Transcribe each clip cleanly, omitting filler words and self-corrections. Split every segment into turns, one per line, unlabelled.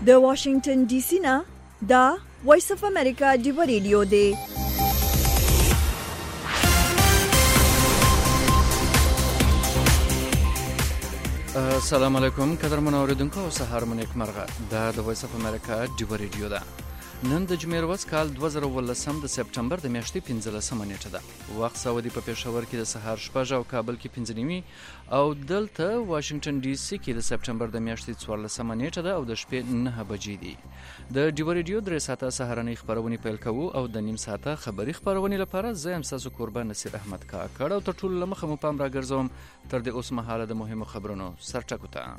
د واشنگټن ډي سي نه دا وایس اف امریکا دی ریډیو دی.
السلام علیکم قدرمن اوریدونکو او سهار مو نیک مرغه. دا د وایس اف امریکا دی ریډیو ده. نن د جمعې ورځ کال 2018 د سپټمبر د میاشتې 15 نیټه ده. وخت سعودي په پېښور کې د سهار 6 او کابل کې 5 او دلته واشنگټن ډي سي کې د سپټمبر د میاشتې 14 نیټه ده او د شپې 9 بجې دي. د ډي ریډیو 3 ساعته سهارنۍ خبرونه پیل کوو او د نیم ساعته خبري خبرونه لپاره زه ام تاسو قربان نصیر احمد کاکړ او تر ټولو لمخه مو پام راګرځوم تر د اوس مهاله د مهمو خبرونو سرټکو ته.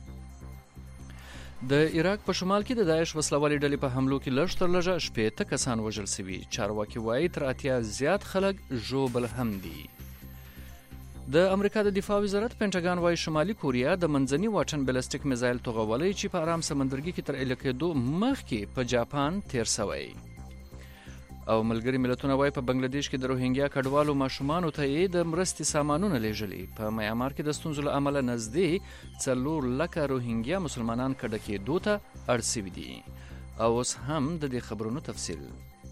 د عراق په شمال کې د داعش وسلوالې ډلې په حملو کې لږ تر لږه 80 کسان وژل شوي. چارواکي وایي تر 80 زیات خلک ژوبل هم دي. د امریکا د دفاع وزارت پینټاګان وایي شمالي کوریا د منځني واټن بالستیک میزایل توغولې چې په آرام سمندرګي کې تر الکېدو مخکې په جاپان تیر شوی. او ملګری ملتونه وایي په بنگلاديش کې د روهینګیا کډوالو ماشومانو ته یې د مرستې سامانونه لیږلي. په میانمار کې د ستونزو له امله نږدې 4 لکه روهینګیا مسلمانان کډه کېدو ته اړ شوي دي. او اوس هم د دې خبرونو تفصیل.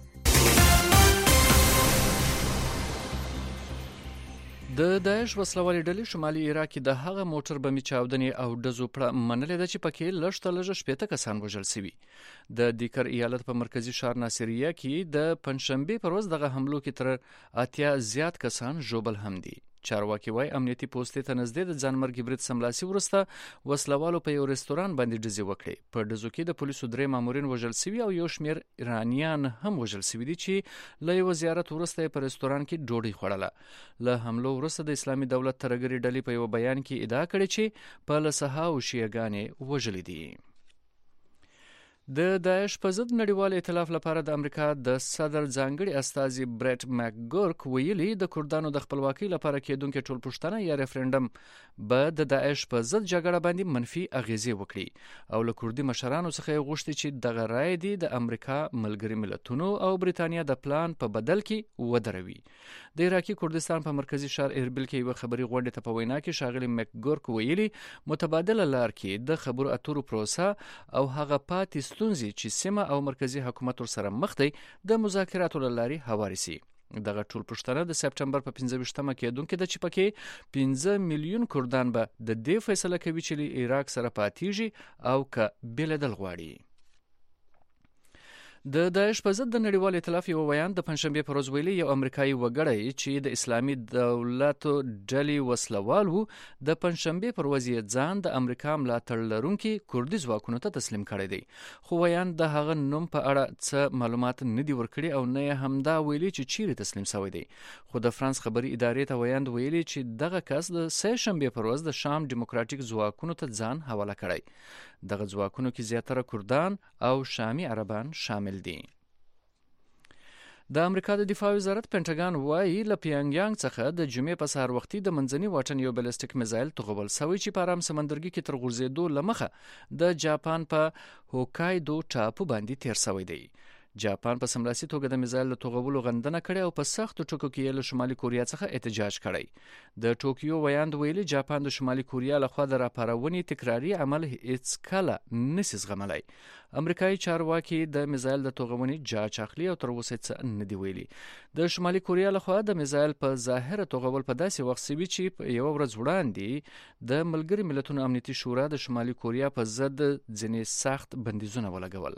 د داعش وسلوالې ډلې شمالي عراق کې د هغه موټر بمي چاودنې او ډزو پړه منلې ده چې پکې لږ تر لږه 80 کسان وژل شوي. د دیکر ایالت په مرکزی ښار ناصریه کې د پنځشنبه پر ورځ دغه حملو کې تر 80 زیات کسان ژوبل هم دي. چارواکي وایي امنیتي پوستې ته نږدې د ځانمرګي برید سملاسي وروسته وسلوالو په یو رستوران باندې ډزې وکړې. په ډزو کې د پولیسو 3 مامورین وژل شوي او یو شمېر ایرانیان هم وژل شوي دي چې له یو زیارت وروسته په رستوران کې ډوډۍ خوړله. له حملو وروسته د اسلامي دولت ترهګرې ډلې په یو بیان کې ادعا کړې چې په لسهاو شیعهګانې وژلې دي. د داعش په ضد نړیوال ائتلاف لپاره د امریکا د صدر ځانګړي استازي بریټ مکګورک ویلي د کردانو د خپلواکۍ لپاره کېدونکې ټولپوښتنه یا ریفرندم به د داعش په ضد جګړه باندې منفي اغیزې وکړي او له کردي مشرانو څخه یې غوښتي چې دغه رای دی د امریکا ملګري ملتونو او بریتانیا د پلان په بدل کې ودروي. د عراقي کردستان په مرکزی ښار اربیل کې یو خبري غونډه ته په وینا کې شاغلي مکګورک ویلي متبادله لار کې د خبرو اترو پروسه او هغه پاتې ستونزې چې سیمه او مرکزی حکومت ورسره مخ دی د مذاکراتو له لارې هواري سي. دغه ټولپوښتنه د سپټمبر په 15مه کېدونکې ده چې پکې 5 میلیون کردان به د دې فیصله کوي چې له عراق سره پاتېږي او که بېلېدل غواړي. د داعش په ضد د نړیوال ائتلاف یو ویان د پنځشنبه پر ورځ ویلي یو امریکایي وګړی چې د اسلامي دولت ډلې وسلوال وو د پنځشنبه پر ورځ یې ځان د امریکا ملاتړ لرونکي کردي ځواکونو ته تسلیم کړی دی. خو ویان د هغه نوم په اړه څه معلومات نه دي ورکړي او نه همدا ویلي چې چیرې تسلیم شوی دی. خو د فرانس خبري ادارې ته ویان ویلي چې دغه کس د سه شنبه پر ورځ د شام ډیموکراتیک ځواکونو ته ځان حواله کړی. دغه ځواکونو کې زیاتره کردان او شامي عربان شامل دي. د امریکا د دفاع وزارت پینټاګان وایي له پیانګیانګ څخه د جمعې په سهار وختي د منځني واټن یو بالستیک میزایل توغول شوی چې په آرام سمندرګي کې تر غورځېدو لمخه د جاپان په هوکایدو ټاپو باندې تیر شوی دی. جاپان په سملاسي توګه د میزایل له توغولو غندنه کړې او په سختو ټکو کې له شمالي کوریا څخه احتجاج کړی. د ټوکیو ویاند ویلي جاپان د شمالي کوریا لخوا د راپارونې تکراري عمل هیڅ کله نشي زغملی. امریکایي چارواکي د میزایل د توغونې جاج اخلي او تر اوسه څه نه دی ویلي. د شمالي کوریا لخوا د میزایل په ظاهره توغول په داسې وخت شوي چې یو ورځ وړاندې د ملګري ملتونو امنیتي شورا د شمالي کوریا په ضد ځینې سخت بندیزونه ولګول.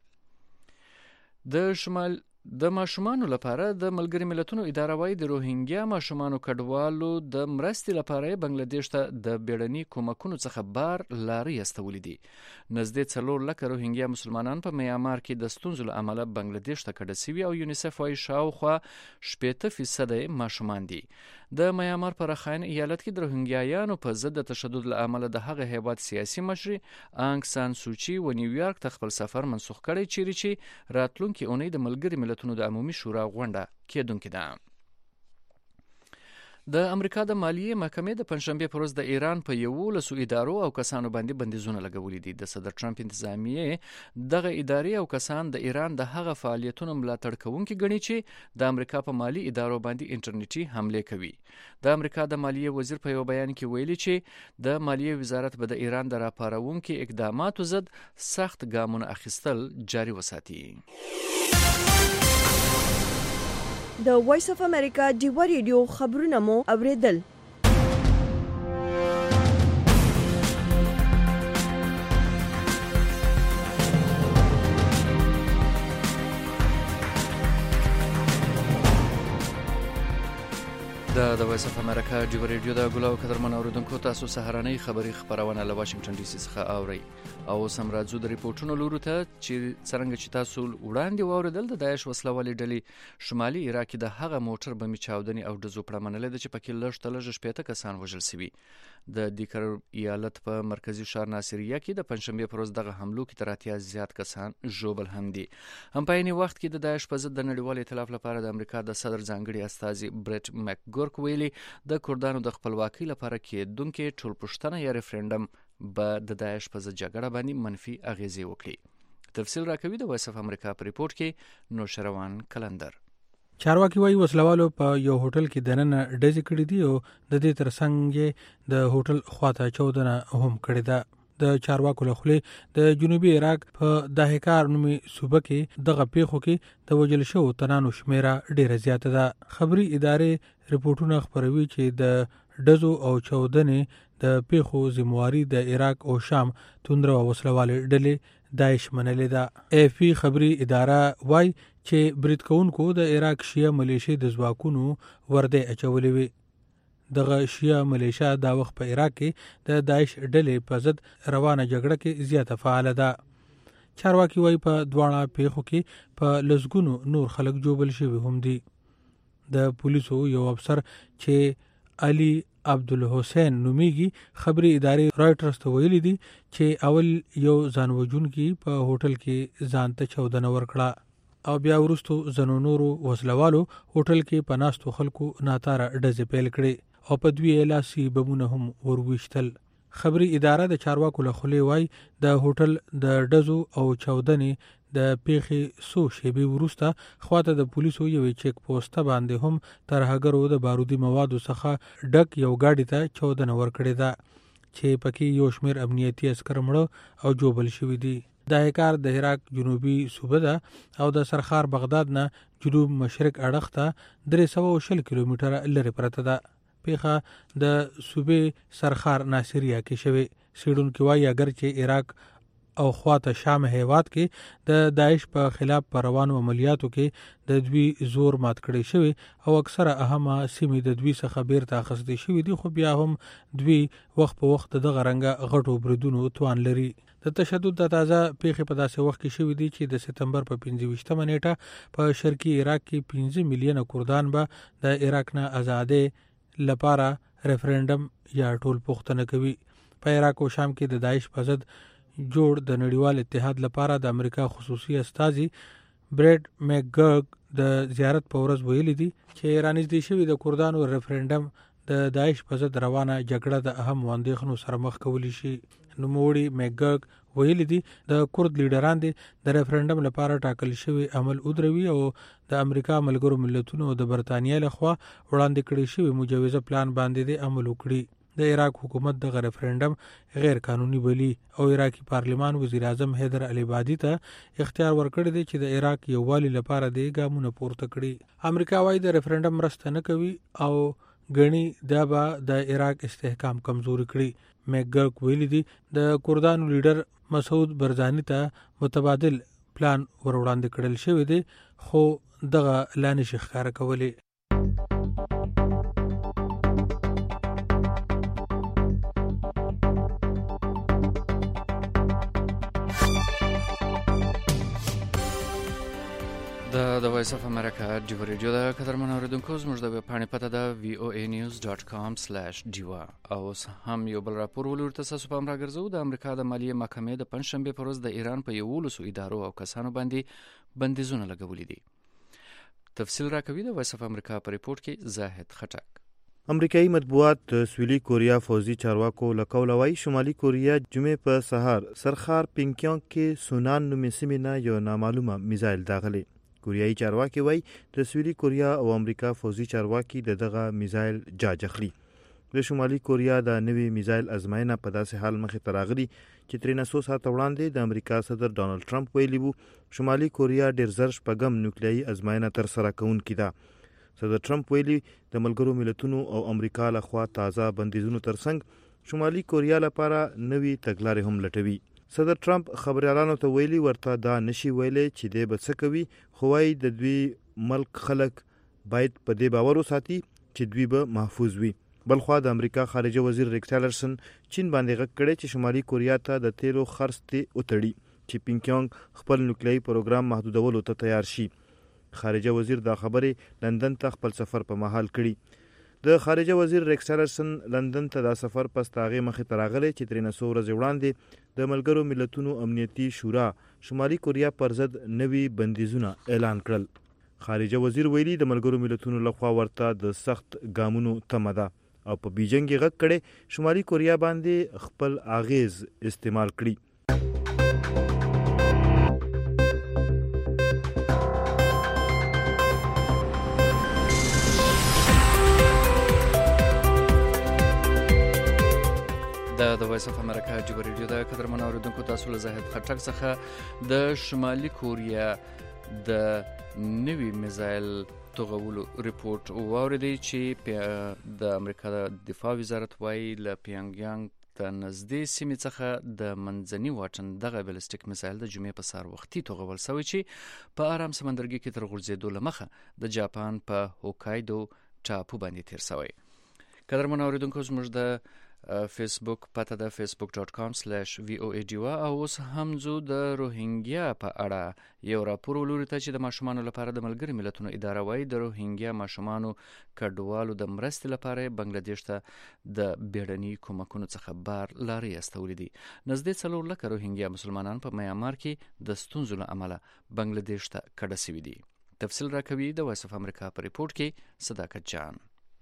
د ماشومانو لپاره د ملګري ملتونو اداره وايي د روهینګیا ماشومانو کډوالو د مرستې لپاره بنگلاديش ته د بیړني کومکونو څخه بار لارې استولې دي. نږدې 4 لکه روهینګیا مسلمانان په میانمار کې د ستونزو له امله بنگلاديش ته کډه شوي او یونیسف وايي شاوخوا 80% ماشومان دي. د میانمار په رخاین ایالت کې د روهینګیایانو په ضد د تشدد له امله د هغه هیواد سیاسي مشر انګ سان سوچي و نیویارک ته خپل سفر منسوخ کړی چیرې چې راتلونکي اونۍ د ملګري ملتونو د عمومي شورا غونډه کېدونکې ده. د امریکا د مالیې محکمې د پنځشنبه پر ورځ د ایران په 11 ادارو او کسانو باندې بندیزونه لګولي دي. د صدر ټرمپ انتظامیه دغه ادارې او کسان د ایران د هغه فعالیتونو ملاتړ کوونکي ګڼي چې د امریکا په مالی ادارو باندې انټرنیټي حمله کوي. د امریکا د مالیې وزیر په یو بیان کې ویلي چې د مالیې وزارت به د ایران د راپارونکو اقداماتو ضد سخت ګامونه اخیستل جاري وساتي.
د وایس اف امریکا ډیوا ریډیو خبرونه مو اوریدل.
د وایس اف امریکا ډیوا ریډیو د ګلاو قدرمن اوریدونکو تاسو سهارنۍ خبری خبرونه له واشنگټن ډي سي څخه اورئ او سم راځو د ریپورتونو لورو ته چې څنګه چې تاسو وړاندې واوریدل د داعش وسلوالې ډلې شمالي عراق کې د هغه موټر بمي چاودنې او د زوپړه منلې د چې پکې لږ شپېته کسان وژل شوي. د دیکر ایالت په مرکزی شهر ناصریه کې د پنځشنبه پر ورځ دغه حملو کې تر 80 زیات کسان ژوبل هم دي. هم په عین وخت کې د داعش په ضد د نړیوال ائتلاف لپاره د امریکا د صدر ځانګړي استازي بریټ مکګورک ویلي د کردانو د خپلواکۍ لپاره کېدونکې ټولپوښتنه یا ریفرندم به د داعش په ضد جګړه باندې منفي اغیزې وکړي. تفصیل راکوي د وایس اف امریکا په ریپورت کې نوشروان کلندر.
چارواکي وايي وسلوالو په یو هوټل کې دننه ډزې کړې دي او د دې ترڅنګ د هوټل خواته چودنه هم کړې ده. د چارواکو له خولې د جنوبي عراق په دهکار نومي صوبه کې دغه پیښو کې د وژل شوو تنانو شمیره ډیره زیاته ده. خبري ادارې رپورټونه خبروي چې د ډزو او چودنې د پیښو ذمہواری د عراق او شام توندرو وسلوالې ډلې داعش منلې ده. اف پی خبري اداره وايي چې برید کوونکو د عراق شیعه ملیشیا د ځواکونو ورده اچولې وي. دغه شیعه ملیشیا دا وخت په عراق کې د داعش ډلې په ضد روانه جګړه کې زیاته فعاله ده. چارواکي وايي په دواړه پیښو کې په لسګونو نور خلک جوبل شوي هم دي. د پولیسو یو افسر چې علي عبدالحسین نومیږي خبري ادارې رائټرز ته ویلي دي چې اول یو ځانوژونکي په هوټل کې ځان ته چودنه ورکړه او بیا وروستو زنو نورو وسلوالو هوټل کې په ناستو خلکو ناتاره ډزې پیل کړې او په دوی لاسي بمونه هم ورويشتل. خبري اداره د چارواکو له خولې وايي د هوټل د ډزو او چودنې د پیښې سو شیبې وروسته خواته د پولیسو یو چیک پوسټ باندې هم ترهګرو د بارودي موادو څخه ډک یو گاډي ته چودنه ورکړې ده چې پکې یو شمیر امنیتي عسكر مړه او جوبل شوي دي. دهکار د عراق جنوبي صوبه ده او د سرخار بغداد نه جنوب مشرق اړخ ته 320 کیلومتره لري پرته ده. پیښه د صوبې سرخار ناصریه کې شوه. سیډونکو وايي اگر چې عراق او خواته شام هیواد کې د داعش په خلاف پر روانو عملیاتو کې د دوی زور مات کړی شوی او اکثره اهمه سیمې د دوی څخه بیرته اخیستې شوی دي، خو بیا هم دوی وخت په وخت دغه رنګه غټو بریدونو توان لري. د تشدد د تازه پیښې په داسې وخت کې شوی دي چې د سپتمبر په 25مه نیټه په شرقي عراق کې 15 میلیونه کردان به د عراق نه آزادۍ لپاره ریفرندم یا ټول پوښتنه کوي. په عراق او شام کې د داعش په ضد جوړ د نړیوال اتحاد لپاره د امریکا خصوصي استازي بریټ مکګورک د زیارت په ورځ ویلي دي چې رانږدې شوی د کردانو ریفرندم د داعش په ضد روانه جګړه د اهم اندېښنو سره مخ کولی شي. نوموړي مکګورک ویلي دي د کورد لیډران دي د ریفرندم لپاره ټاکل شوی عمل ودروي او د امریکا ملګرو ملتونو او د برتانیې لخوا وړاندې کړی شوی مجوزه پلان باندې د عمل وکړي. د عراق حکومت د ریفرندم غیر قانوني بلی او عراقي پارلمان وزیر اعظم حیدر العبادي ته اختیار ورکړی دی چې د عراق یووالي لپاره د ګامونه پورته کړي. امریکا وايي د ریفرندم مرسته نه کوي او غني دا به د عراق استحکام کمزوري کړي. مکګورک ویلي دي د کردانو لیډر مسعود برزاني ته متبادل پلان وړاندې کړل شوی دی خو دغه لانه ښکار کولی.
د وایس اف امریکا ډیوا ریډیو د قدرمن اوریدونکو زموږ د ویب پاڼې پته ده voanews.com/diva. او هم یو بل راپور ولور تاسو په امر راګرځو. د امریکا د مالیې محکمې د پنځشنبه پر ورځ د ایران په 11 ادارو او کسانو باندې بندیزونه لګولي دي. تفصیل راکوي د وایس اف امریکا په ریپورت کې زاهد خټک.
امریکایي مطبوعات د سویلي کوریا فوزي چارواکو لقول وایي شمالي کوریا جمعې په سهار سرخار پینګیانګ کې سونان نومې سیمې نه یو نامعلومه میزایل داغلی. کوریایي چارواکي وایي د سویلي کوریا او امریکا فوزي چارواکي دغه میزایل جاج اخلي. د شمالي کوریا د نوي میزایل ازمایښت په داسې حال مخې ته راغلي چې ترې 900 ساعته وړاندې د امریکا صدر ډانلډ ټرمپ ویلي وو شمالي کوریا ډېر زر شپږم نیوکلیایي ازمایښت ترسره کوونکې ده. صدر ټرمپ ویلي د ملګرو ملتونو او امریکا لخوا تازه بندیزونو ترڅنګ شمالي کوریا لپاره نوي تګلارې هم لټوي. صدر ټرمپ خبريالانو ته ویلي ورته دا نشي ویلي چې دې به څه کوي، خو وايي د دوی ملک خلک باید په دې باور وساتي چې دوی به محفوظ وي. بلخوا د امریکا خارجه وزیر ریکس ټیلرسن چین باندې غږ کړی چې شمالي کوریا ته د تیلو خرڅ ته وتړي چې پینګیانګ خپل نیوکلیایي پروګرام محدودولو ته تیار شي. خارجه وزیر دا خبرې لندن ته خپل سفر په مهال کړي. د خارجه وزیر ریکس ټیلرسن لندن ته دا سفر پس تاغه مخې ته راغلی چې ترې 900 ورځې وړاندې د ملګرو ملتونو امنیتي شورا شمالي کوریا پر ضد نوي بندیزونه اعلان کړل. خارجه وزیر ویلي د ملګرو ملتونو لخوا ورته د سخت ګامونو تمه ده او په بیجینګ غږ کړي شمالي کوریا باندې خپل اغیز استعمال کړي.
د وایس اف امریکا جبر ریډیو د قدرمن اوریدونکو تاسو له زاهد خټک څخه د شمالي کوریا د نوي میزایل توغولو ریپورت واوریدي چې د امریکا د دفاع وزارت وايي له پیانګیانګ د نږدې سیمې څخه د منځني واټن دغه بالستیک میزایل د جمعې په سهار وختي توغول شوی چې په آرام سمندرګي کې تر غورځېدو لمخه د جاپان په هوکایدو ټاپو باندې تیر شوی. قدرمن اوریدونکو زموږ د فیسبوک پته د facebook.com/voaDiwa او اوس هم زو د روهینګیا په اړه یو راپور ولوري ته چې د ماشومانو لپاره د ملګري ملتونو اداره وايي د روهینګیا ماشومانو کډوالو د مرستې لپاره بنگلاديش ته د بیړني کومکونو څخه بار لاري استولې دي. نږدې 4 لک روهینګیا مسلمانان په میانمار کې د ستونزو له امله بنگلاديش ته کډه شوي دي. تفصیل راکوي د وایس اف امریکا په ریپورت کې صداقت جان.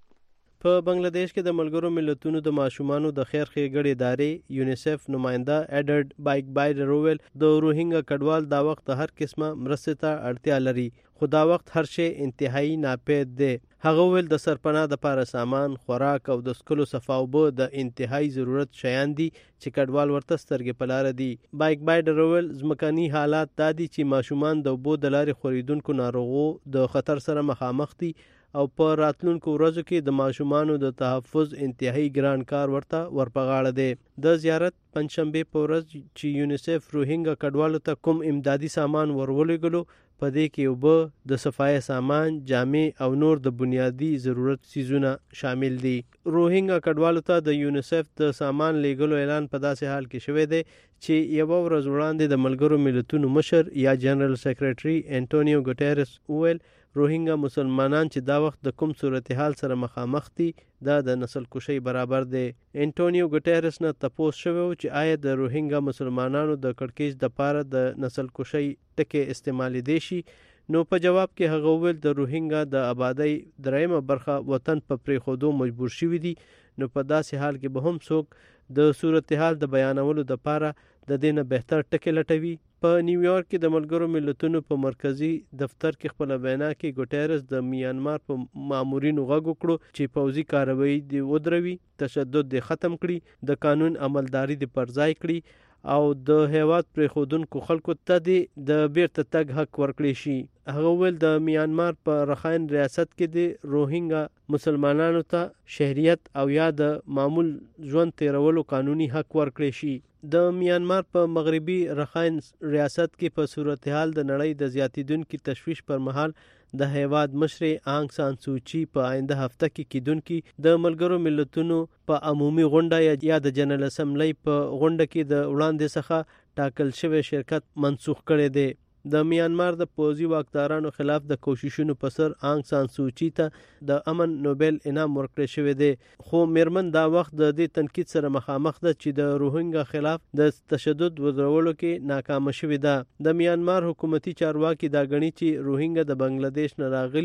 په بنگلاديش کې د ملګرو ملتونو د ماشومانو د خیر ښېګړې ادارې یونیسف نماینده ایډرډ بایک روویل د روهینګا کډوال دا وخت هر قسمه مرستې ته اړتیا لري، خو دا وخت هر شی انتهایی ناپید دی. هغه ویل د سرپناه د لپاره سامان، خوراک او د سکلو صفا اوبه د انتهایی ضرورت شیان دي چې کډوال ورته سترګې په لاره دي. بایک روویل ځمکني حالات دا دي چې ماشومان د اوبو د لارې خورېدونکو ناروغو د خطر سره مخامخ دي او په راتلونکو ورځو کې د ماشومانو د تحفظ انتهایی ګران کار ورته ورپغاړه دی. د زیارت پنځشنبه په ورځ چې یونیسف روهینګا کډوالو ته کوم امدادي سامان ورولېږلو په دې کې اوبه، د صفای سامان، جامې او نور د بنیادی ضرورت سیزونه شامل دي. روهینګا کډوالو ته د یونیسف د سامان لیږلو اعلان په داسې حال کې شوی دی چې یو ورځ وړاندې د ملګرو ملتونو مشر یا جنرال سیکریټري انټونیو ګوټیرس ویل روهینګا مسلمانان چې دا وخت د کوم صورتحال سره مخامخ دي دا د نسل کشي برابر دی. انټونیو ګوټیرس نه تپوس شوی چې آیا د روهینګا مسلمانانو د کړکېچ د پاره د نسل کشي ټکي استعمالي دي شي، نو په جواب کې هغه ویل د روهینګا د آبادی درېمه برخه وطن په پریښودو مجبور شوی دي، نو په داسې حال کې به هم څوک د صورتحال د بیانولو د پاره د دینه بهتر ټکي لټوي. په نیویارک کې د ملګرو ملتونو په مرکزی دفتر کې خپل وینا کې ګوټیرس د میانمار په مامورینو غږ وکړو چې پوځي کاروایی دی ودروي، تشدد دی ختم کړي، د قانون عملداري دی پرځای کړي او د هیواد پرېښودونکو خلکو ته د بیرته تګ حق ورکړي شي. هغه ویل د میانمار په رخاین ریاست کې د روهینګا مسلمانانو ته شهریت او یا د معمول ژوند تیرولو قانوني حق ورکړي شي. د میانمار په مغربي رخاین ریاست کې په صورتحال د نړۍ د زیاتیدونکو تشویش پر مهال د هیواد مشر آنګ سان سوچي په آینده هفته کې کیدونکو د ملګرو ملتونو په عمومي غونډه یا د جنرال اسمبلی په غونډه کې د وړاندې څخه ټاکل شوی شرکت منسوخ کړي دی. د میانمار د پوځي واکدارانو خلاف د کوششونو په سر آنګ سان سوچي ته د امن نوبل انعام ورکړی شوی دی، خو میرمن دا وخت د دې تنقید سره مخامخ ده چې د روهینګا خلاف د تشدد ودرولو کې ناکام شوی ده. د میانمار حکومتي چارواکي دا غني چې روهینګا د بنگلاديش نه راغلي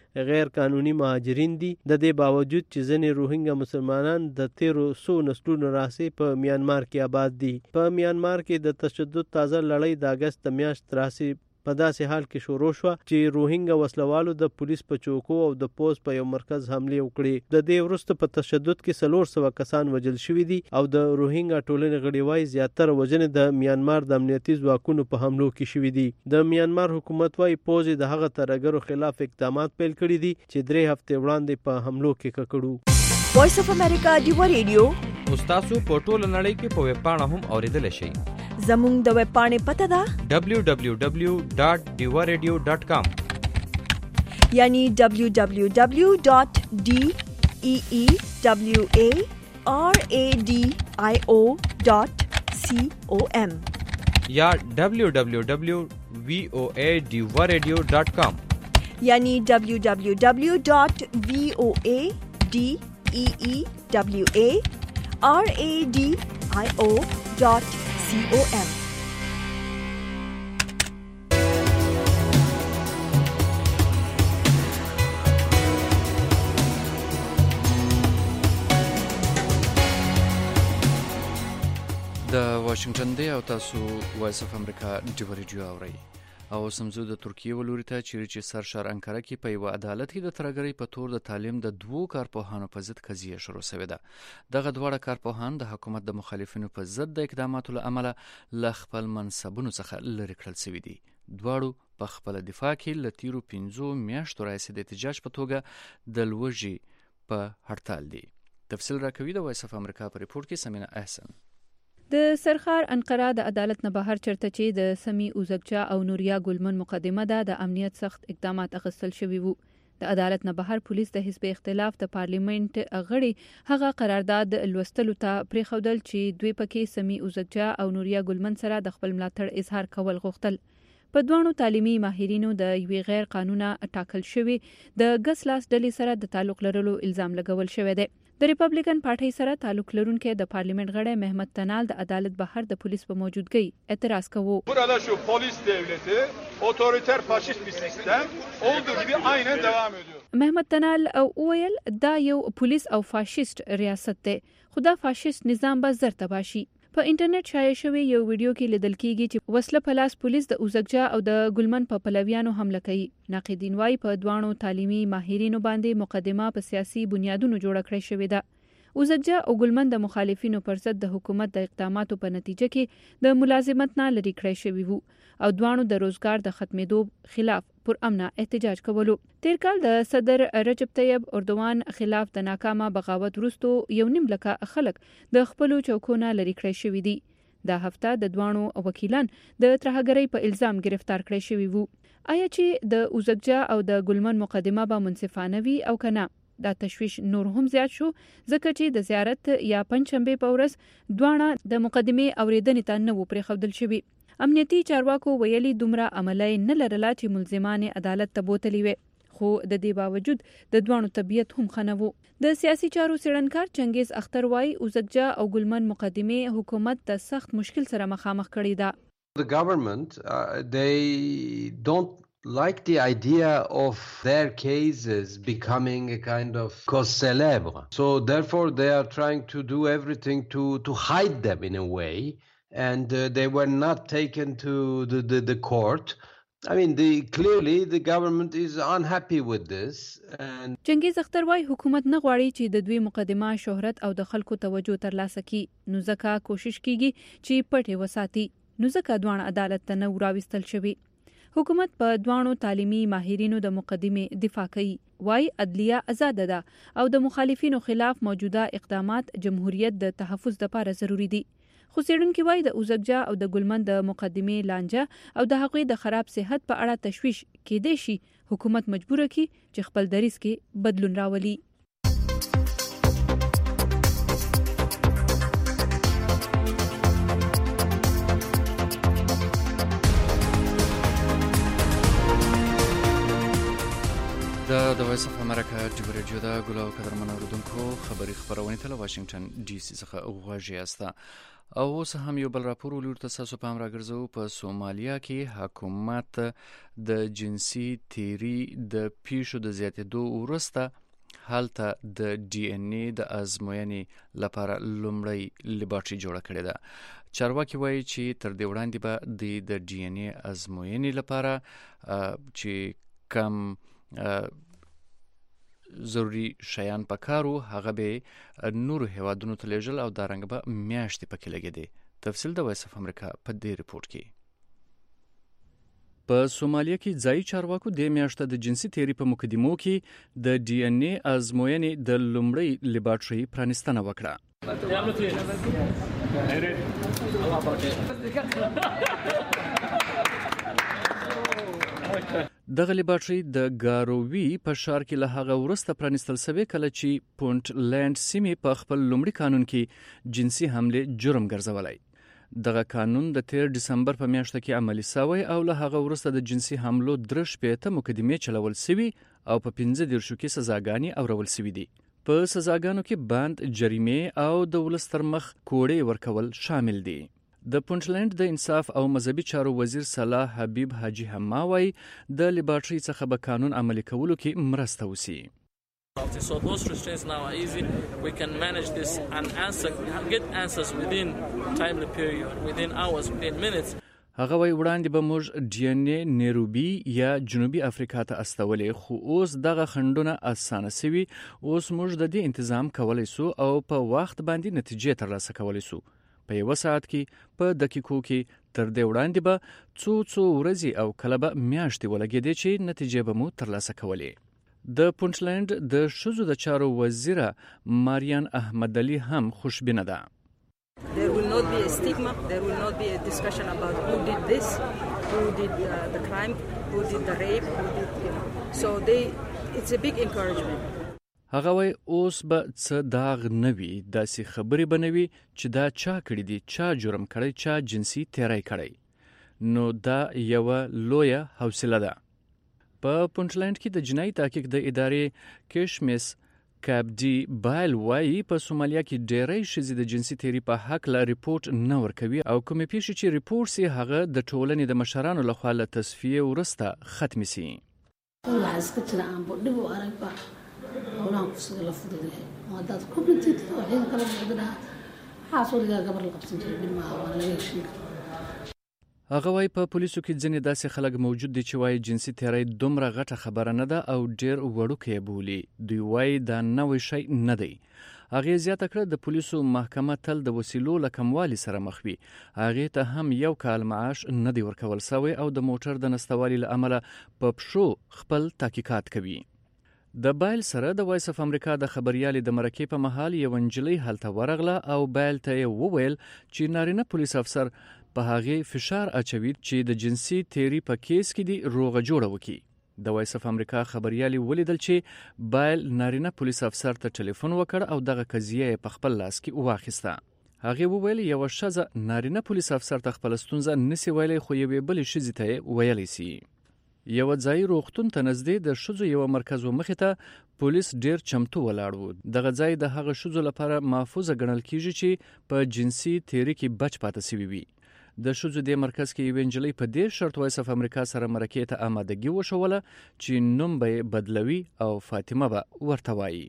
غیر قانوني مهاجرین دي. د دې باوجود چې ځینې روهینګا مسلمانان د تیرو 100 نسلونو راهیسې په میانمار کې آباد دي. په میانمار کې د تشدد تازه لړۍ د اگست میاشت راهیسې په داسې حال کې شروع شوه چې روهینګا وسلوالو د پولیس په چوکو او د پوز په یو مرکز حمله وکړې. د دې وروسته په تشدد کې 400 کسان وژل شوي دي او د روهینګا ټولنې غړي وايي زیاتره وژنې د میانمار د امنیتي ځواکونو په حملو کې شوي دي. د میانمار حکومت وايي پوز د هغه ترهګرو خلاف اقدامات پیل کړي دي چې 3 هفته وړاندې په حملو کې ککړو.
وایس اف امریکا دیوا ریډیو
تاسو په ټوله نړۍ کې په ویب پاڼه هم اوریدلی شئ.
زموږ د ویب پاڼې پته ده
www.diwaradio.com
یعنی www.deewaradio.com
یا www.voadiwaradio.com
یعنی www.voadeewaradio.com.
د واشنگټن دی او تاسو وایس اف امریکا دیوا ریډیو اورئ. او سمزو د ترکیه ولوري ته چې سرشار انکاره کې په یو عدالت کې د ترهګرۍ په تور د تعلیم د 2 کارپوهانو په ضد قضیه شروع شوې ده. دغه دواړه کارپوهان د حکومت د مخالفینو په ضد د اقداماتو له امله له خپل منصبونو څخه لرې کړل شوي دي. دواړو په خپل دفاع کې له تیرو 15 میاشتو راهیسې د احتجاج په توګه د لوږې په هړتال دي. تفصیل راکوي د وایس اف امریکا په ریپورت کې سمینا احسن.
د سرخار انقره د عدالت نه بهر چرته چې د سمی اوزګچا او نوریا ګلمن مقدمه ده د امنیت سخت اقدامات اخیستل شوي وو. د عدالت نه بهر پولیس د حزب اختلاف د پارلیمنت غړي هغه قرارداد لوستلو ته پریښودل چې دوی پکې سمی اوزګچا او نوریا ګلمن سره د خپل ملاتړ اظهار کول غوښتل. په دوانو تعلیمي ماهرینو د یوې غیر قانونه ټاکل شوی د ګس لاس ډلې سره د تعلق لرلو الزام لګول شوی دی. د ریپبلیکن پارټۍ سره تعلق لرونکي د پارلیمنت غړی محمد تنال د عدالت بهر د پولیس په موجودګۍ اعتراض کوي.
Burada şu polis devleti otoriter faşist bir sistem olduğu gibi aynen devam ediyor.
محمد تنال وویل دا یو پولیس او فاشیست ریاست دی. خدا فاشیست نظام به زر تباشي. په انټرنیټ شایع شوی یو ویډیو کې لیدل کیږي چې وسله په لاس پولیس د اوزګجا او د ګلمن په پلویانو حمله کوي. ناقدین وايي په دوانو تعلیمي ماهرینو باندې مقدمه په سیاسي بنیادونو جوړه کړې شوې ده. اوزګجا او ګلمن د مخالفینو پر ضد د حکومت د اقداماتو په نتیجه کې د ملازمت نه لري کړی شوی وو او دوانو د روزګار د ختمېدو خلاف پر امنه احتجاج کولو. تیر کال د صدر رجب طیب اردوان خلاف د ناکامه بغاوت وروسته 1.5 لک خلک د خپل چوکونه لري کړی شوی دي. دا هفته د دوانو وکیلان د ترهګرۍ په الزام گرفتار کړی شوی وو. آیا چې د اوزګجا او د ګلمن مقدمه به منصفانه وي او کنه؟ دا تشویش نور هم زیات شو ځکه چې د زیارت یا پنځشنبه په ورځ دوانه د مقدمه اوریدنې ته نه و پرېښودل شوی. امنیتي چارواکو ویلي دومره عملي نه لرله چې ملزمان عدالت ته بوتلی وي، خو د دې باوجود د دوانو طبيعت هم خنوو. د سیاسي چارو څېړنکار چنګیز اختر وايي اوزګجا او ګلمن مقدمه حکومت د سخت مشکل سره مخامخ کړی ده.
The government they don't like the idea of their cases becoming a kind of cause célèbre. So therefore they are trying to do everything to hide them in a way, and they were not taken to the court. I mean, clearly the government is unhappy with this. And
چنګیز اختر وايي حکومت نه غواړي چې د دوی مقدمه شهرت او د خلکو توجه ترلاسه کړي، نو ځکه کوشش کیږي چې پټه وساتي، نو ځکه دوه عدالت ته نه وراوستل شوی. حکومت په دوانو تعلیمي ماهرینو د مقدمه دفاع کوي، وايي عدلیه آزاد ده او د مخالفینو خلاف موجوده اقدامات جمهوریت د تحفظ لپاره ضروری دي. خو څېړونکي وايي د اوزګجا او د ګلمن د مقدمه لانجه او د هغوی د خراب صحت په اړه تشویش کېدای شي حکومت مجبور کړي چې خپل دریځ کې بدلون راولي.
د وایس اف امریکا دیوا ریډیو دا ګلو قدرمن اوردونکو خبری خبرونه ته واشنگټن ډي سي څخه غواړي یاسته او اوس هم یو بل راپور ولور تاسو پام راګرځو په سومالیا کې حکومت د جنسي تیری د پیښو د زیاتېدو وروسته هلته د ډي ان اے د ازموینې لپاره لومړی لیبارټري جوړه کړې ده. چارواکي وایي چې تر دې وړاندې به د ډي ان اے ازموینې لپاره چې کم ضروري شیان پکارو هغه به نورو هیوادونو ته لیږل او دارنګ به میاشتې پکې لګېدې. تفصیل د وایس اف امریکا په دې ریپورت کې. په سومالیا کې ځایي چارواکو د میاشته د جنسي تیری په مقدمو کې د ډي ان اے ازموینې د لومړی لیبارټري پرانیستنه وکړه. دغه لیبارټري د ګارووي په ښار کې له هغه وروسته پرانیستل شوی کله چې پونټلند سیمې په خپل لومړي قانون کې جنسي حمله جرم ګرځولای. دغه قانون د 13 دسمبر په میاشت کې عملی شوی او له هغه وروسته د جنسي حملو درش په مقدمه چلول شوی او په 15 کې سزاګانی اورول شوی دي. په سزاګانو کې بند، جریمه او د ولستر مخ کوړې ورکول شامل دي. د پونټلند د انصاف او مذهبي چارو وزیر صلاح حبیب حاجی حماوی د لیبارټري څخه به قانون عملي کولو کې مرسته وسی.
So those restraints now are easy. We can manage this and get answers within timely period, within hours, within minutes.
هغه وی وړاندې به موږ ډي ان اے نیروبي یا جنوبي افریقا ته استولې، خو اوس دغه خندونه اسانه سوي. اوس موږ د دې تنظیم کولای سو او په وخت باندې نتیجې ترلاسه کولای سو. په یو ساعت کې، په دقیقو کې، تر دې وړاندې به څو ورځې او کله به میاشتې ولګېدې چې نتیجې به مو ترلاسه کولې. د پونټلند د ښځو د چارو وزیره ماریان احمد علي هم خوشبینه ده.
There will not be a stigma, there will not be a discussion about who did this, who did the crime, who did the rape, who did, so it's a big encouragement.
هغه وی اوس به څه داغ نوي، داسې خبرې به نوي چې دا چا کړی دي، چا جرم کړی، چا جنسي تیری کړی. نو دا یوه لویه حوصله ده. په پونټلند کې د جنایي تحقیق د ادارې کشمس کابدی بایل وایي په سومالیا کې ډېری ښځې د جنسي تیری په هکله ریپورټ نه ورکوي او کومې پیښې چې ریپورټ سي هغه د ټولنې د مشرانو لخوا له تصفیې وروسته ختمې سي. هغه وای په پولیسو کې ځینې داسې خلک موجود دي چې وایي جنسي تیری دومره غټه خبره نه ده او ډیر وړوکی بولي. دوی وایي دا نوی شی نه دی. هغه زیاته کړه د پولیسو محکمه تل د وسیلو له کموالي سره مخ وي. هغه ته هم یو کال معاش نه دی ورکول شوی او د موټر د نستوالي له امله په پښو خپل تحقیقات کوي. د بایل سره د وایس اف امریکا د خبريالي د مرکې په محل یو انجلۍ هلته ورغله او بایل ته وویل چې نارینه پولیس افسر په هغه فشار اچوي چې د جنسي تیری په کیس کې دی روغه جوړه وکي. د وایس اف امریکا خبريالي ولیدل چې بایل نارینه پولیس افسر ته ټلیفون وکړ او دغه قضیه په خپل لاس کې واخیسته. هغه وویل یو ښځه نارینه پولیس افسر ته خپل ستونزه نسی ویلې خو یوې بلې ښځې ته ویلی سي. یو ځای روغتون ته نږدې د ښځو یو مرکز مخې ته پولیس ډیر چمتو ولاړ وو. دغه ځای د هغه ښځو لپاره محفوظ ګڼل کیږي چې په جنسي تیری کې بچ پاتې شوي وي. د ښځو د مرکز کې یو انجلۍ په دې شرط وایس اف امریکا سره مرکې ته آمادګي وښوله چې نوم به بدلوي او فاطمه به ورته وایي.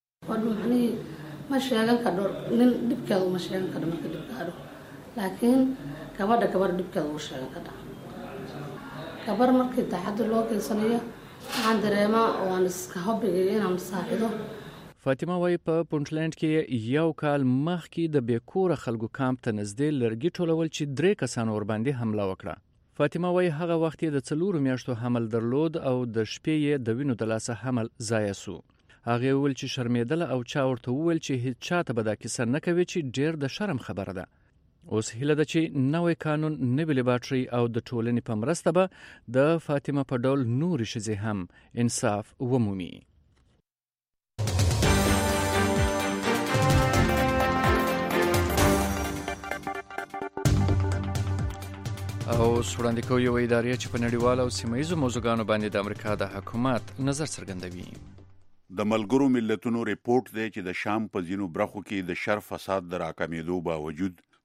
ما sheegan karo nin dhibkeedu ma sheegan karo marka dhibkaado laakiin gabadha dhibkeedu u sheegan kara gabar markii taxaddi loo geysanayo waxaan dareemaa oo aan iska hobigay inaan saacido.
فاطمه وای په پونټلند کې یو کال مخکې د بیکوره خلکو کامپ ته نږدې لرګي ټولول چې 3 کسان ور باندې حمله وکړه. فاطمه وای هغه وخت د 4 میاشتو حمل درلود او د شپې د وینو د لاسه حمل ضایع سو. هغه ول چې شرمېدل او چا ورته وویل چې هیڅ چاته به دا کیسه نه کوي چې ډیر د شرم خبره ده. اوس هیله ده چې نوې قانون نوې لیبارټري او د ټولنې په مرسته به د فاطمه په ډول نور ښځې هم انصاف ومومي. او وړاندې کوي یو ادارې چې په نړیوالو او سیمه‌ییزو موضوعاتو باندې د امریکا د حکومت نظر څرګندوي.
د ملګرو ملتونو ریپورت دی چې د شام په ځینو برخو کې د شر فساد د راکمېدو باوجود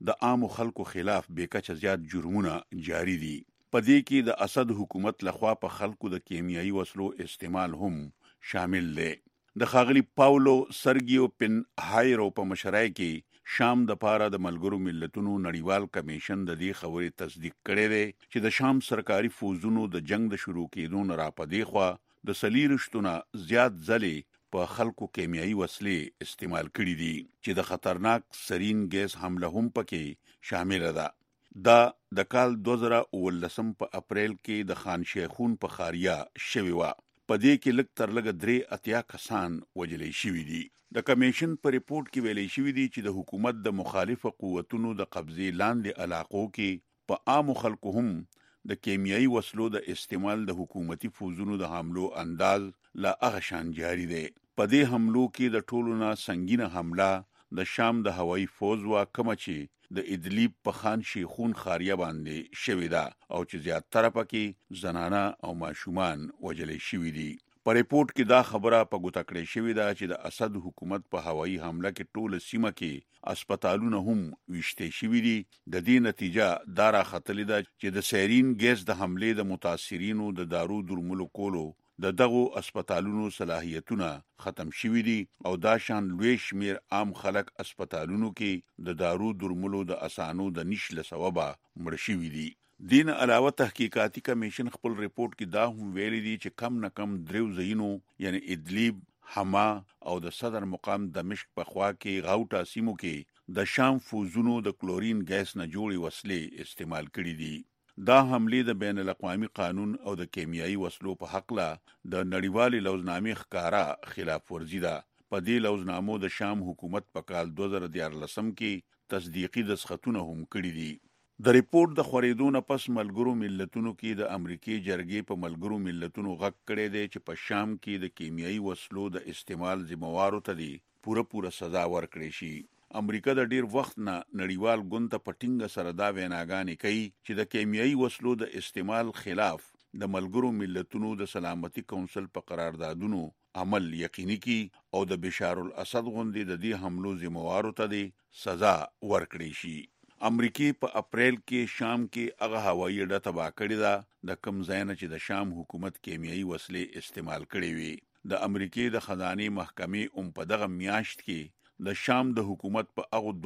د عام خلکو خلاف بیکچه زیات جرمونه جاری دي. په دې کې د اسد حکومت لخوا په خلکو د کیمیاوي وسلو استعمال هم شامل دی. د ښاغلي پاولو سرګیو پن هایرو په مشرۍ کې شام د پاره د ملګرو ملتونو نړیوال کمیشن د دې خبرې تصدیق کړی دی چې د شام سرکاري فوزونو د جنگ د شروع کېدو نه را پدې خوا د سلیرشتونه زیات ځلې په خلکو کیمیاوي وسلې استعمال کړي دي چې د خطرناک سرین ګیس حمله هم پکې شامل ده. دا د کال 2019 په اپریل کې د خان شیخون په خاریا شوی و. په دې کې لږ تر لږه 83 کسان وژل شوي دي. د کمیشن په ریپورت کې ویلي شوی دی چې د حکومت د مخالفه قوتونو د قبضې لاندې علاقو کې په عام خلکو هم د کیمیاوي وسلو د استعمال د حکومتي فوزونو د حملو انداز لا هغه شان جاری دی. په دې حملو کې د ټولو نه سنگینه حمله د شام د هوایي فوز وا کوم چې د ادلیب په خان شیخون خاریه باندې شوی دا او چې زیاتره پکې زنانه او ماشومان وژل شوي دي. په ریپورت کې دا خبره په ګوته کړې شوې ده چې د اسد حکومت په هوایي حمله کې ټول سیمه کې هسپتالونه هم ویشتې شوي دي. د دې نتیجه دا راختلې ده چې د سیرین ګیس د حملې د متاثرینو د دارو درملو کولو د دغو هسپتالونو صلاحیتونه ختم شوي دي او دا شان لوی شمیر عام خلک هسپتالونو کې د دارو درملو د اسانو د نشله سببه مړ شوي دي. دین علاوه تحقیقاتی کمیشن خپل ریپورت کې دا هم ویلي دي چې کم نه کم 3 ځایونو یعنی ادلیب، حما او د صدر مقام دمشق په خوا کې غاوټا سیمو کې د شام فوزونو د کلورین ګیس نه جوړي وسلې استعمال کړي دي. دا حمله د بین الاقوامي قانون او د کیمیاوي وسلو په حق لا د نړیوالې لوزنامې ښکارا خلاف ورزي ده. په دې لوزنامو د شام حکومت په کال 2014 کې تصدیقي دسخطونه هم کړي دي. د ریپورت د خورېدو نه پس ملګرو ملتونو کې د امریکای جرګې په ملګرو ملتونو غږ کړی دی چې په شام کې د کیمیاوي وسلو د استعمال ذمہوارو ته دی پوره سزا ورکړي شي. امریکا د ډیر وخت نه نړیوال ګوند ته پټینګ سره دا ویناګانې کوي چې د کیمیاوي وسلو د استعمال خلاف د ملګرو ملتونو د سلامتي کونسل په قراردادونو عمل یقیني کی او د بشار الاسد غوندې د دې حملو ذمہوارو ته دی سزا ورکړي شي. امریکای په اپریل کې شام کې هغه هوایي اډه تباه کړې ده د کم ځای نه چې د شام حکومت کیمیاوي وسلې استعمال کړې وي. د امریکای د خزانه محکمې په دغه میاشت کې د شام د حکومت په هغه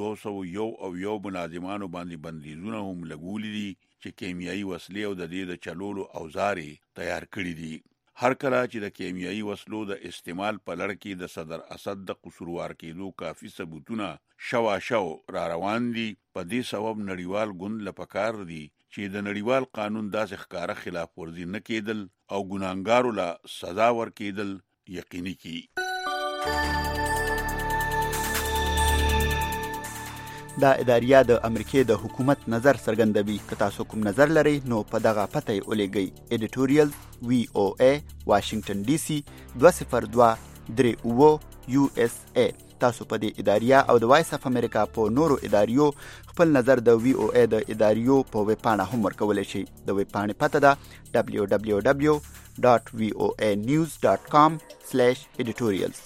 201 ملازمانو باندې بندیزونه هم لګولې دي چې کیمیاوي وسلې او د دې د چلولو اوزار تیار کړي دي. هر کله چې د کیمیاوي وسلو د استعمال په لړ کې د صدر اسد د قصوروار کېدو کافي ثبوتونه شو را روان دي، په دې سبب نړیوال ګوند لپاره دي چې د نړیوال قانون داسې ښکارا خلاف ورزي نه کېدل او ګناهګارو له سزا ورکېدل یقیني کی.
دا اداریه د امریکای د حکومت نظر څرګندوي. که تاسو کوم نظر لرئ نو په دغه پته یې ولېږئ. ایډیټوریال VOA واشنگټن DC 20238 USA. تاسو په دې اداریه او د وایس اف امریکا په نورو اداریو خپل نظر د VOA د اداریو په ویب پاڼه هم ورکولی شئ. د ویب پاڼې پته ده www.voanews.com/editorials.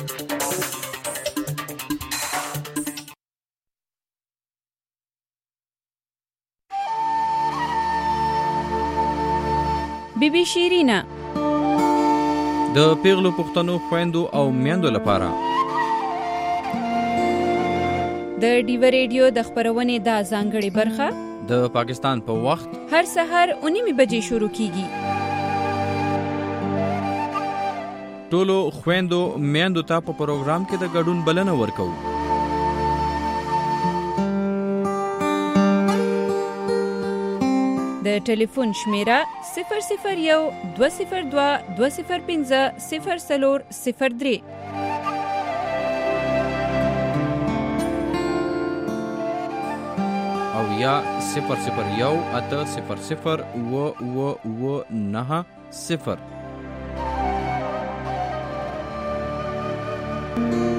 بیبي شیرینا
د پیغلو پښتنو خويندو او میندو لپاره
د ډیو ریډیو د خبرونې دا ځانګړې برخه
د پاکستان په وخت
هر سحر 9:00 بجې شروع کیږي.
ټولو خويندو میندو ته په پروګرام کې د ګډون بلنه ورکو.
د ټلیفون شمیره 001-202-205-0403
او یا 001-800-990.